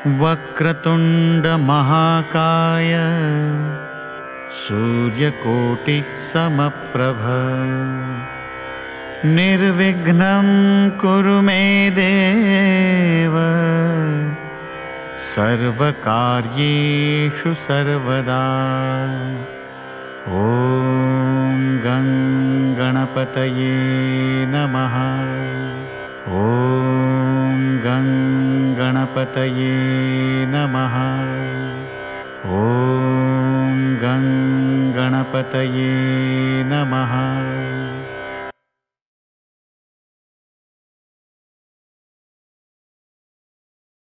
वक्रतुण्डमहाकाय सूर्यकोटिसमप्रभ निर्विघ्नं कुरु मे देव सर्वकार्येषु सर्वदा। ॐ गं गणपतये नमः। ॐ गं गणपतये नमः। ॐ गं गणपतये